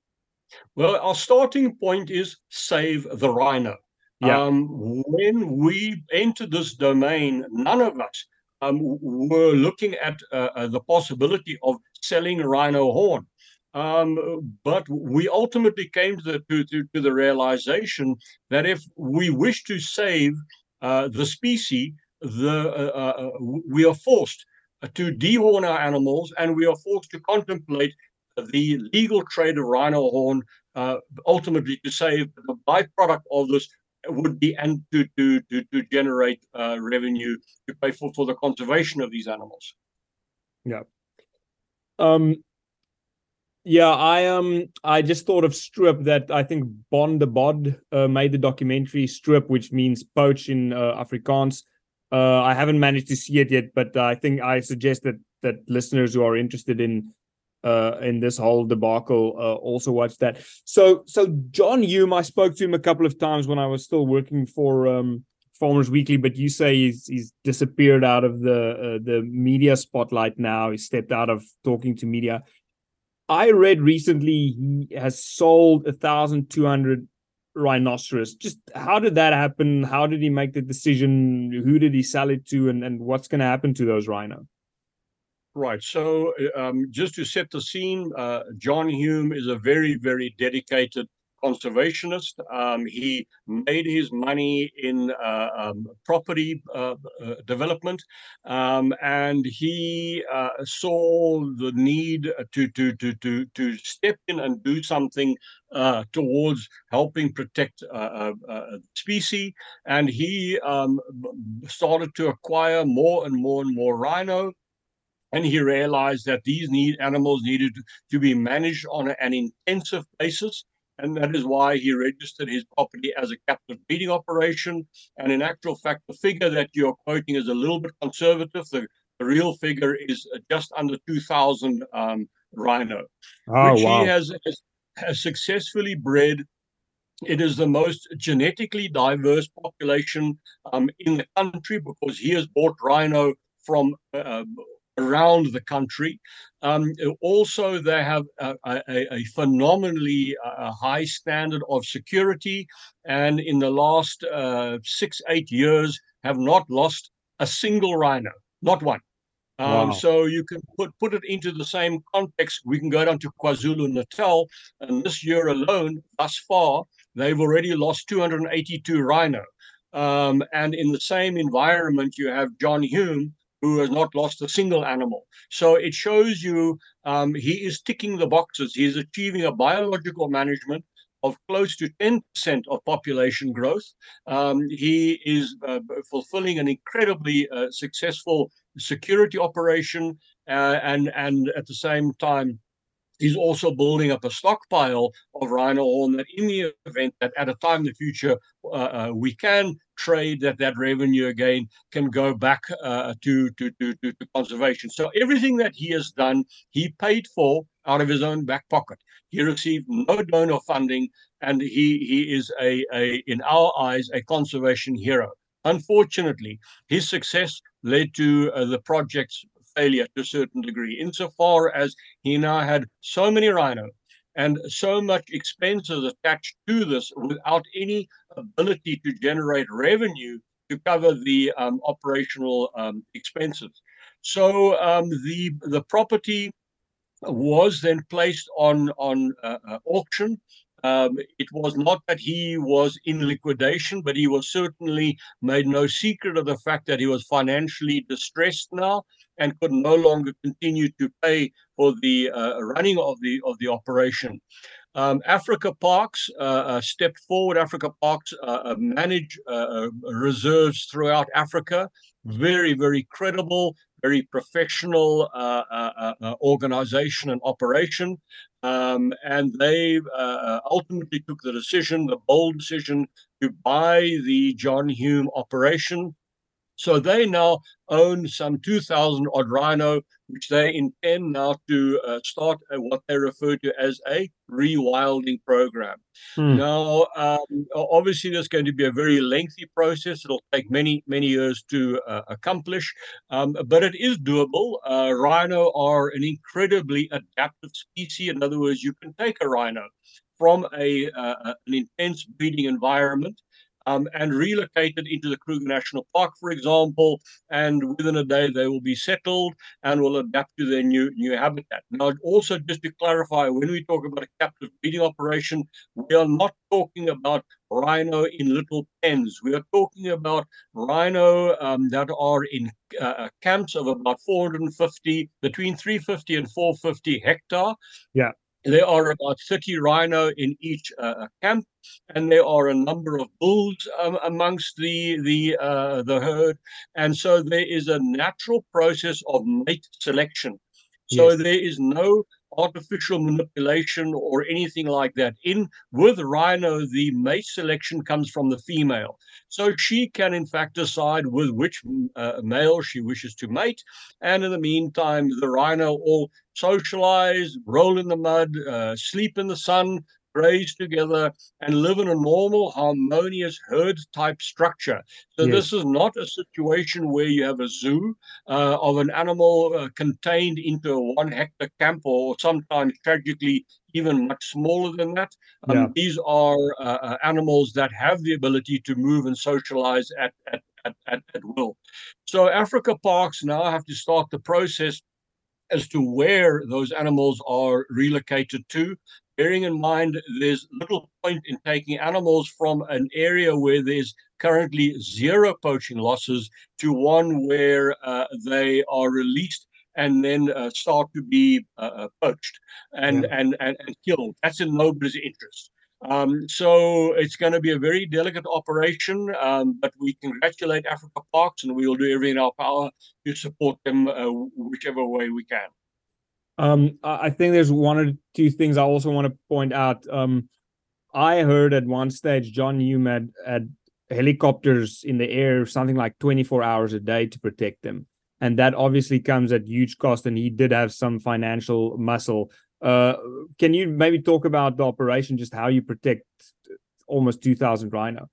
S2: Well, our starting point is save the rhino.
S1: Yeah.
S2: Um, when we entered this domain, none of us um, were looking at uh, uh, the possibility of selling rhino horn. Um, but we ultimately came to the, to, to, to the realization that if we wish to save uh, the species, the, uh, uh, we are forced to dehorn our animals, and we are forced to contemplate the legal trade of rhino horn, uh, ultimately to save the byproduct of this would be, and to to to, to generate uh, revenue to pay for, for the conservation of these animals.
S1: Yeah. Um. Yeah, I um I just thought of Strip, that I think Bon de Bod uh, made the documentary Strip, which means poach in uh, Afrikaans. Uh, I haven't managed to see it yet, but I think I suggest that that listeners who are interested in uh in this whole debacle uh, also watch that. So so John Hume, I spoke to him a couple of times when I was still working for um Farmers Weekly, but you say he's he's disappeared out of the uh, the media spotlight now. He stepped out of talking to media. I read recently he has sold one thousand two hundred rhinoceros. Just how did that happen? How did he make the decision? Who did he sell it to? And, and what's going to happen to those rhino?
S2: Right. So, um, just to set the scene, uh, John Hume is a very, very dedicated conservationist. Um, he made his money in uh, um, property uh, uh, development, um, and he uh, saw the need to, to to to to step in and do something uh, towards helping protect uh, uh, uh, species. And he um, started to acquire more and more and more rhino. And he realized that these need animals needed to be managed on an intensive basis. And that is why he registered his property as a captive breeding operation. And in actual fact, the figure that you're quoting is a little bit conservative. The, the real figure is just under two thousand um, rhino,
S1: Oh,
S2: which he
S1: wow.
S2: has, has successfully bred. It is the most genetically diverse population um, in the country, because he has bought rhino from uh, around the country. Um, also, they have a, a, a phenomenally uh, high standard of security, and in the last uh, six, eight years have not lost a single rhino, not one. Um,
S1: Wow.
S2: so you can put, put it into the same context. We can go down to KwaZulu-Natal, and this year alone, thus far, they've already lost two hundred eighty-two rhino. Um, and in the same environment, you have John Hume, who has not lost a single animal. So it shows you um, he is ticking the boxes. He is achieving a biological management of close to ten percent of population growth. Um, he is uh, fulfilling an incredibly uh, successful security operation, uh, and, and at the same time, he's also building up a stockpile of rhino horn, that in the event that at a time in the future uh, uh, we can trade, that that revenue again can go back uh, to, to, to, to, to conservation. So everything that he has done, he paid for out of his own back pocket. He received no donor funding, and he, he is, a, a, in our eyes, a conservation hero. Unfortunately, his success led to uh, the project's failure to a certain degree, insofar as he now had so many rhino and so much expenses attached to this without any ability to generate revenue to cover the um, operational um, expenses. So um, the the property was then placed on on uh, uh, auction. Um, it was not that he was in liquidation, but he was certainly made no secret of the fact that he was financially distressed now and could no longer continue to pay for the uh, running of the of the operation. Um, Africa Parks uh, uh, stepped forward. Africa Parks uh, manage uh, reserves throughout Africa. Very, very credible, very professional uh, uh, uh, organization and operation. Um, and they uh, ultimately took the decision, the bold decision, to buy the John Hume operation. So they now own some two thousand odd rhino, which they intend now to uh, start a, what they refer to as a rewilding program.
S1: Hmm.
S2: Now, um, obviously, there's going to be a very lengthy process. It'll take many, many years to uh, accomplish, um, but it is doable. Uh, rhino are an incredibly adaptive species. In other words, you can take a rhino from a uh, an intense breeding environment um, and relocated into the Kruger National Park, for example, and within a day they will be settled and will adapt to their new new habitat. Now, also just to clarify, when we talk about a captive breeding operation, we are not talking about rhino in little pens. We are talking about rhino um, that are in uh, camps of about four hundred fifty, between three hundred fifty and four hundred fifty hectare.
S1: Yeah.
S2: There are about thirty rhino in each uh, camp, and there are a number of bulls um, amongst the the uh, the herd, and so there is a natural process of mate selection. So
S1: Yes.
S2: there is no artificial manipulation or anything like that. In with rhino, the mate selection comes from the female, so she can in fact decide with which uh, male she wishes to mate, and in the meantime, the rhino all socialize, roll in the mud, uh, sleep in the sun, graze together, and live in a normal, harmonious herd type structure. So,
S1: Yes.
S2: this is not a situation where you have a zoo uh, of an animal uh, contained into a one hectare camp, or sometimes tragically even much smaller than that.
S1: Yeah.
S2: Um, these are uh, uh, animals that have the ability to move and socialize at, at, at, at, at will. So, Africa parks now have to start the process as to where those animals are relocated to, bearing in mind there's little point in taking animals from an area where there's currently zero poaching losses to one where uh, they are released and then uh, start to be uh, poached and,
S1: Yeah.
S2: and, and, and killed. That's in nobody's interest. Um, so it's going to be a very delicate operation, um, but we congratulate Africa Parks, and we will do everything in our power to support them uh, whichever way we can.
S1: Um, I think there's one or two things I also want to point out. Um, I heard at one stage John Hume had, had helicopters in the air, something like twenty-four hours a day to protect them. And that obviously comes at huge cost. And he did have some financial muscle. Uh, can you maybe talk about the operation, just how you protect almost two thousand rhino?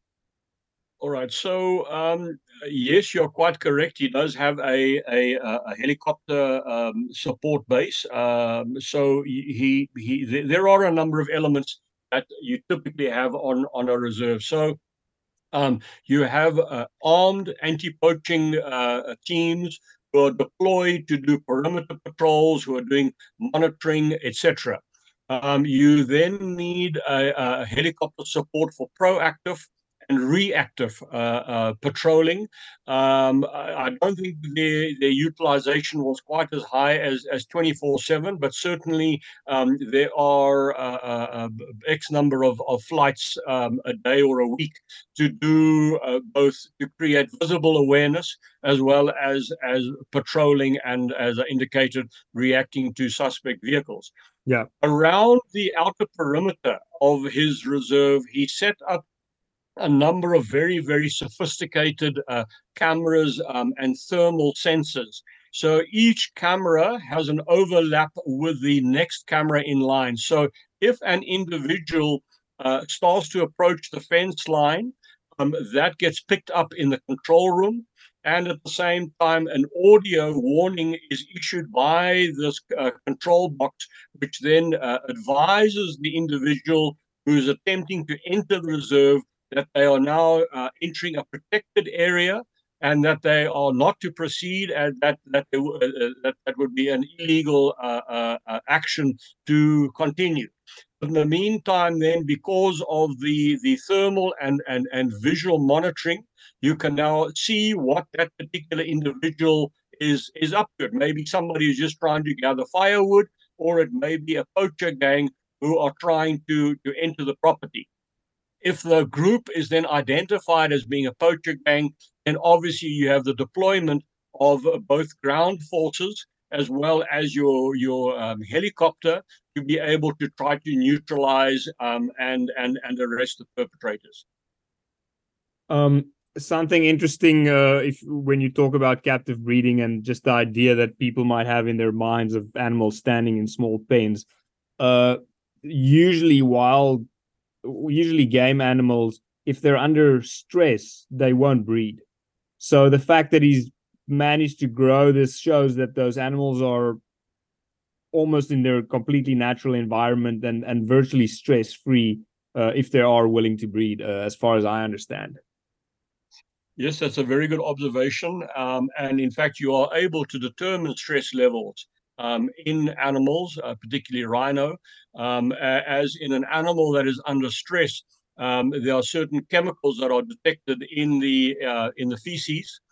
S2: All right. So um, yes, you're quite correct. He does have a a, a helicopter um, support base. Um, so he he there are a number of elements that you typically have on on a reserve. So um, you have uh, armed anti-poaching uh, teams who are deployed to do perimeter patrols, who are doing monitoring, et cetera. Um, you then need a, a helicopter support for proactive and reactive uh, uh, patrolling. Um, I, I, don't think their, their utilization was quite as high as, as twenty-four seven, but certainly um, there are uh, uh, X number of, of flights um, a day or a week to do uh, both to create visible awareness as well as, as patrolling and, as I indicated, reacting to suspect vehicles.
S1: Yeah.
S2: Around the outer perimeter of his reserve, he set up a number of very, very sophisticated uh, cameras um, and thermal sensors. So each camera has an overlap with the next camera in line. So if an individual uh, starts to approach the fence line, um, that gets picked up in the control room. And at the same time, an audio warning is issued by this uh, control box, which then uh, advises the individual who's attempting to enter the reserve that they are now uh, entering a protected area and that they are not to proceed, and that that, they, uh, that, that would be an illegal uh, uh, uh, action to continue. But in the meantime, then, because of the, the thermal and, and, and visual monitoring, you can now see what that particular individual is, is up to. It maybe somebody who's just trying to gather firewood, or it may be a poacher gang who are trying to, to enter the property. If the group is then identified as being a poacher gang, then obviously you have the deployment of both ground forces as well as your your um, helicopter to be able to try to neutralize um, and and and arrest the perpetrators.
S1: Um, something interesting, uh, if when you talk about captive breeding and just the idea that people might have in their minds of animals standing in small pens, uh, usually wild, usually game animals, if they're under stress, they won't breed. So the fact that he's managed to grow this shows that those animals are almost in their completely natural environment and, and virtually stress free uh, if they are willing to breed, uh, as far as I understand.
S2: Yes, that's a very good observation. Um, and in fact, you are able to determine stress levels um, in animals, uh, particularly rhino, um, as in an animal that is under stress. Um, there are certain chemicals that are detected in the uh, in the feces,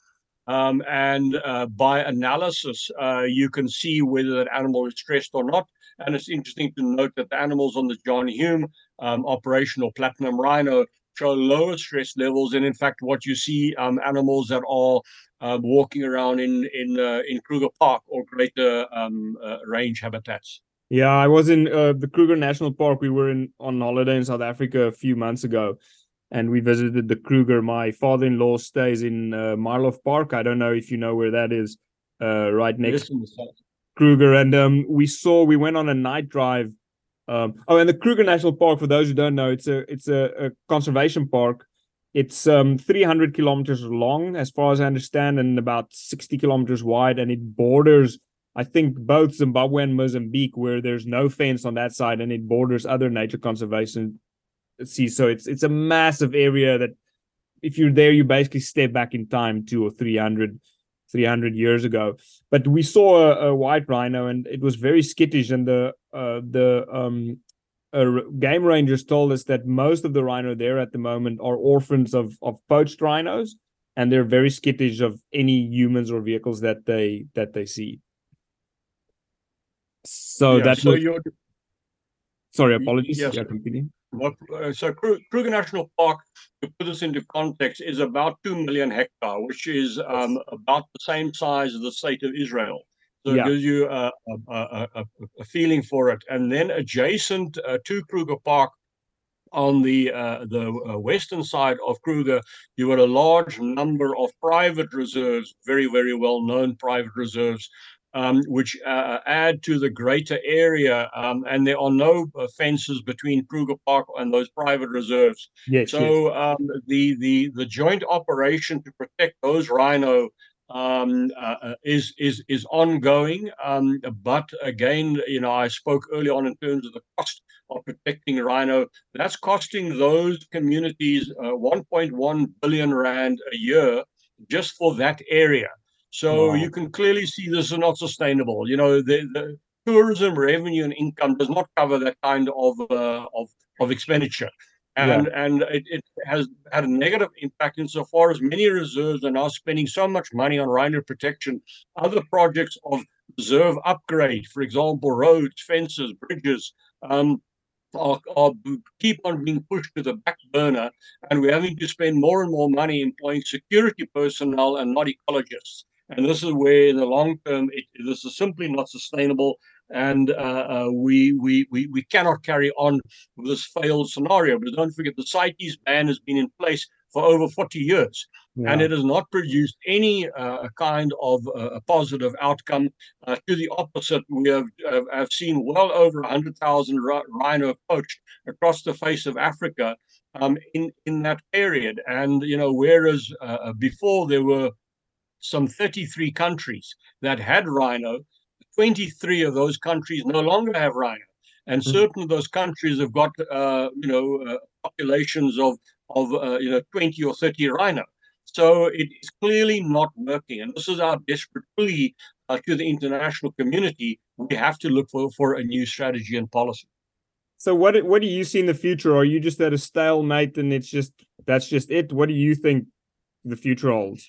S2: Um, and uh, by analysis, uh, you can see whether that animal is stressed or not. And it's interesting to note that the animals on the John Hume um, operational platinum rhino show lower stress levels. And in fact, what you see um, animals that are uh, walking around in in uh, in Kruger Park or greater um, uh, range habitats.
S1: Yeah, I was in uh, the Kruger National Park. We were in on holiday in South Africa a few months ago, and we visited the Kruger. My father-in-law stays in uh, Marlow Park. I don't know if you know where that is, uh, right next to Kruger. And um, we saw, we went on a night drive. Um, oh, and the Kruger National Park, for those who don't know, it's a it's a, a conservation park. It's um, three hundred kilometers long, as far as I understand, and about sixty kilometers wide, and it borders, I think, both Zimbabwe and Mozambique, where there's no fence on that side, and it borders other nature conservation. See, so it's it's a massive area that if you're there, you basically step back in time two or three hundred, three hundred years ago. But we saw a, a white rhino, and it was very skittish. And the uh, the um, uh, game rangers told us that most of the rhino there at the moment are orphans of of poached rhinos, and they're very skittish of any humans or vehicles that they that they see. So
S2: Yeah.
S1: that
S2: So
S1: was,
S2: you're
S1: sorry, apologies.
S2: yes.
S1: Yeah, continue.
S2: What, uh, so Kruger National Park, to put this into context, is about two million hectare, which is um, about the same size as the state of Israel. So it
S1: Yeah.
S2: gives you a, a, a, a feeling for it. And then adjacent uh, to Kruger Park, on the uh, the uh, western side of Kruger, you got a large number of private reserves, very, very well known private reserves, um, which uh, add to the greater area. Um, and there are no uh, fences between Kruger Park and those private reserves.
S1: Yes, yes.
S2: So um, the, the, the joint operation to protect those rhino um, uh, is is is ongoing. Um, but again, you know, I spoke early on in terms of the cost of protecting rhino. That's costing those communities uh, one point one billion rand a year just for that area. So
S1: Wow.
S2: you can clearly see this is not sustainable. You know, the, the tourism revenue and income does not cover that kind of uh, of of expenditure.
S1: Yeah.
S2: And and it, it has had a negative impact insofar as many reserves are now spending so much money on rhino protection. Other projects of reserve upgrade, for example, roads, fences, bridges, um, are, are keep on being pushed to the back burner, and we're having to spend more and more money employing security personnel and not ecologists. And this is where, in the long term, it, this is simply not sustainable, and uh, uh, we, we we we cannot carry on with this failed scenario. But don't forget, the CITES ban has been in place for over forty years. And
S1: Yeah.
S2: it has not produced any uh, kind of uh, positive outcome. Uh, to the opposite, we have, uh, have seen well over one hundred thousand rhino poached across the face of Africa um, in, in that period. And, you know, whereas uh, before there were some thirty-three countries that had rhino, twenty-three of those countries no longer have rhino. And certain of those countries have got, uh, you know, uh, populations of, of uh, you know, twenty or thirty rhino. So it is clearly not working. And this is our desperate plea uh, to the international community. We have to look for, for a new strategy and policy.
S1: So what what do you see in the future? Are you just at a stalemate and it's just that's just it? What do you think the future holds?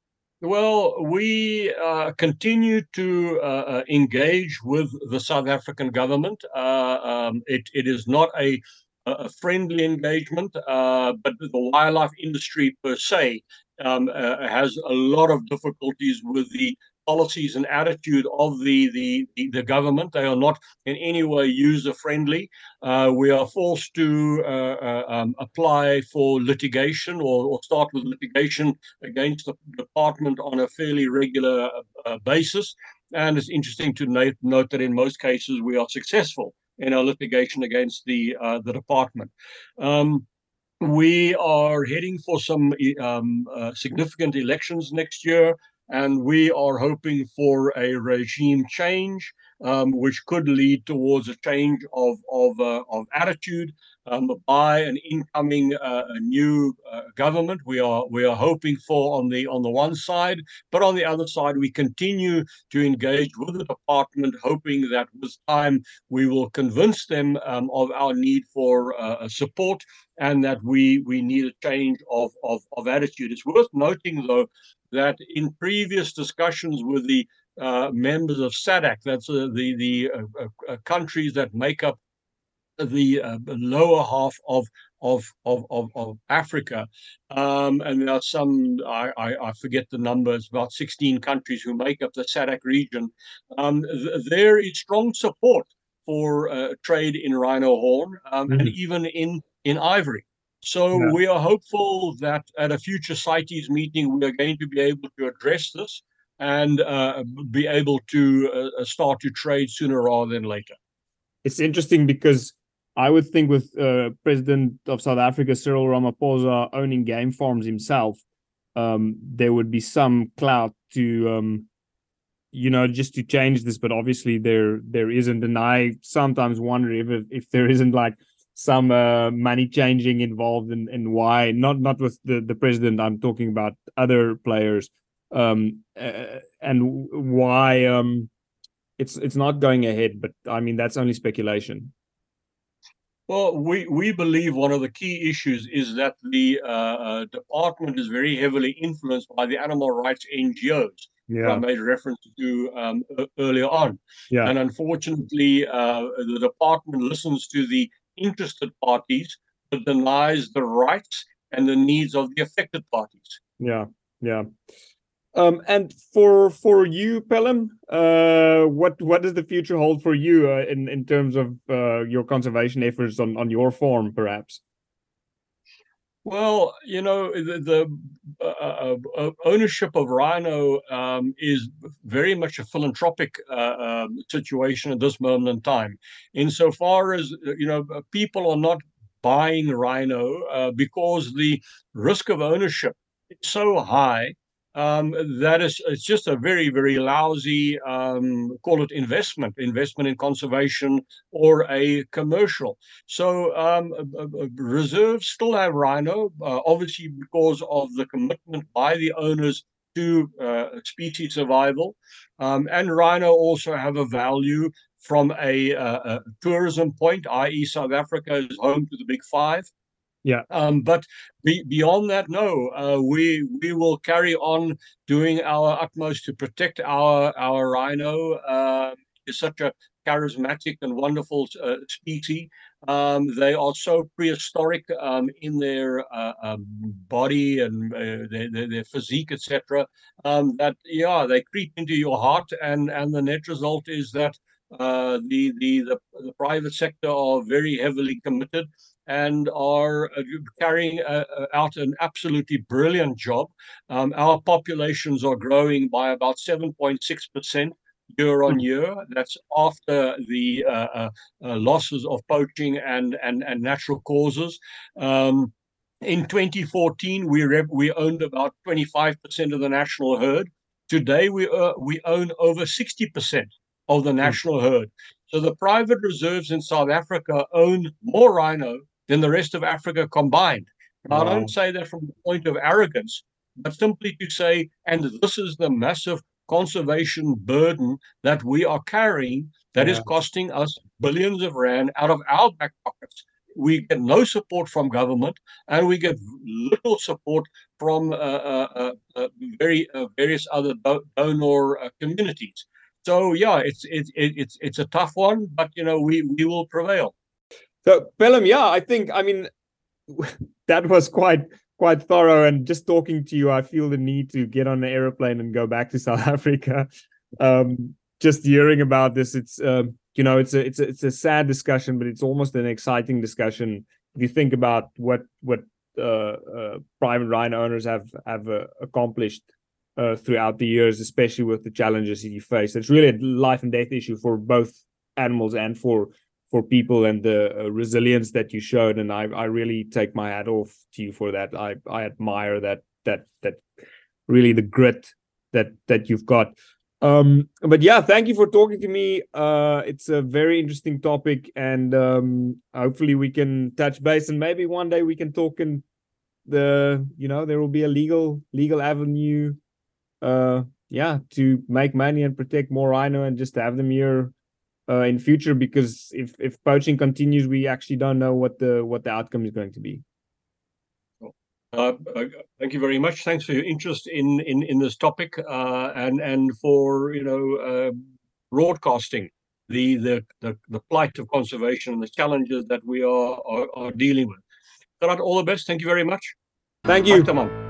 S2: Well, we uh, continue to uh, uh, engage with the South African government. Uh, um, it, it is not a, a friendly engagement, uh, but the wildlife industry per se um, uh, has a lot of difficulties with the policies and attitude of the, the, the, the government. They are not in any way user friendly. Uh, we are forced to uh, uh, um, apply for litigation or, or start with litigation against the department on a fairly regular uh, basis. And it's interesting to note, note that in most cases we are successful in our litigation against the uh, the department. Um, we are heading for some um, uh, significant elections next year, and we are hoping for a regime change, um, which could lead towards a change of of, uh, of attitude um, by an incoming uh, a new uh, government. We are we are hoping for on the on the one side, but on the other side, we continue to engage with the department, hoping that with time we will convince them um, of our need for uh, support and that we we need a change of, of, of attitude. It's worth noting, though, that in previous discussions with the uh, members of SADC, that's uh, the the uh, uh, countries that make up the uh, lower half of of of of, of Africa, um, and there are some I, I, I forget the numbers, about sixteen countries who make up the SADC region. Um, th- there is strong support for uh, trade in rhino horn, um, and
S1: Mhm.
S2: even in in ivory. So
S1: Yeah.
S2: we are hopeful that at a future CITES meeting we are going to be able to address this and uh, be able to uh, start to trade sooner rather than later.
S1: It's interesting because I would think with uh, President of South Africa, Cyril Ramaphosa, owning game farms himself, um, there would be some clout to, um, you know, just to change this. But obviously there there isn't, and I sometimes wonder if if there isn't like some uh, money changing involved, and and why not not with the the president. I'm talking about other players, um, uh, and why um it's it's not going ahead. But I mean that's only speculation.
S2: Well, we, we believe one of the key issues is that the uh, uh, department is very heavily influenced by the animal rights N G Os that I
S1: Yeah,
S2: made reference to um, earlier on.
S1: yeah,
S2: And unfortunately, uh, the department listens to the interested parties but denies the rights and the needs of the affected parties.
S1: yeah, yeah. Um, and for for you, Pelham, uh, what what does the future hold for you uh, in in terms of uh, your conservation efforts on on your farm, perhaps?
S2: Well, you know, the, the uh, uh, ownership of rhino um, is very much a philanthropic uh, um, situation at this moment in time. Insofar as, you know, people are not buying rhino uh, because the risk of ownership is so high um, that is it's just a very, very lousy, um, call it investment, investment in conservation or a commercial. So um, uh, uh, reserves still have rhino, uh, obviously because of the commitment by the owners to uh, species survival. Um, and rhino also have a value from a, uh, a tourism point, that is South Africa is home to the big five.
S1: Yeah.
S2: Um, but be, beyond that, no, uh, we we will carry on doing our utmost to protect our our rhino. Uh, it's such a charismatic and wonderful uh, species. Um, they are so prehistoric um, in their uh, um, body and uh, their, their, their physique, et cetera. Um, that yeah, they creep into your heart, and and the net result is that uh, the, the the the private sector are very heavily committed and are uh, carrying uh, uh, out an absolutely brilliant job. Um, our populations are growing by about seven point six percent year on
S1: Hmm.
S2: year. That's after the uh, uh, uh, losses of poaching and, and, and natural causes. Um, in twenty fourteen, we we owned about twenty-five percent of the national herd. Today, we uh, we own over sixty percent of the
S1: Hmm.
S2: national herd. So the private reserves in South Africa own more rhino than the rest of Africa combined. Now, I don't
S1: Wow.
S2: say that from the point of arrogance, but simply to say, and this is the massive conservation burden that we are carrying that is
S1: Yeah.
S2: costing us billions of rand out of our back pockets. We get no support from government, and we get little support from uh, uh, uh, very uh, various other do- donor uh, communities. So yeah, it's it's it's it's a tough one, but you know we we will prevail.
S1: So Pelham, yeah, I think I mean that was quite quite thorough. And just talking to you, I feel the need to get on an airplane and go back to South Africa. Um, just hearing about this, it's uh, you know, it's a it's a it's a sad discussion, but it's almost an exciting discussion if you think about what what uh, uh, private rhino owners have have uh, accomplished uh, throughout the years, especially with the challenges that you face. It's really a life and death issue for both animals and for for people, and the uh, resilience that you showed. And I, I really take my hat off to you for that. I, I admire that, that, that really the grit that, that you've got. Um, but yeah, thank you for talking to me. Uh, it's a very interesting topic, and um, hopefully we can touch base, and maybe one day we can talk in the, you know, there will be a legal, legal avenue, uh, yeah, to make money and protect more rhino and just have them here uh, in future, because if if poaching continues, we actually don't know what the what the outcome is going to be.
S2: Uh, uh, thank you very much. Thanks for your interest in in in this topic, uh, and and for you know uh, broadcasting the, the the the plight of conservation and the challenges that we are are, are dealing with. Gerard, all the best. Thank you very much.
S1: Thank
S2: Bye,
S1: you.
S2: Tamam.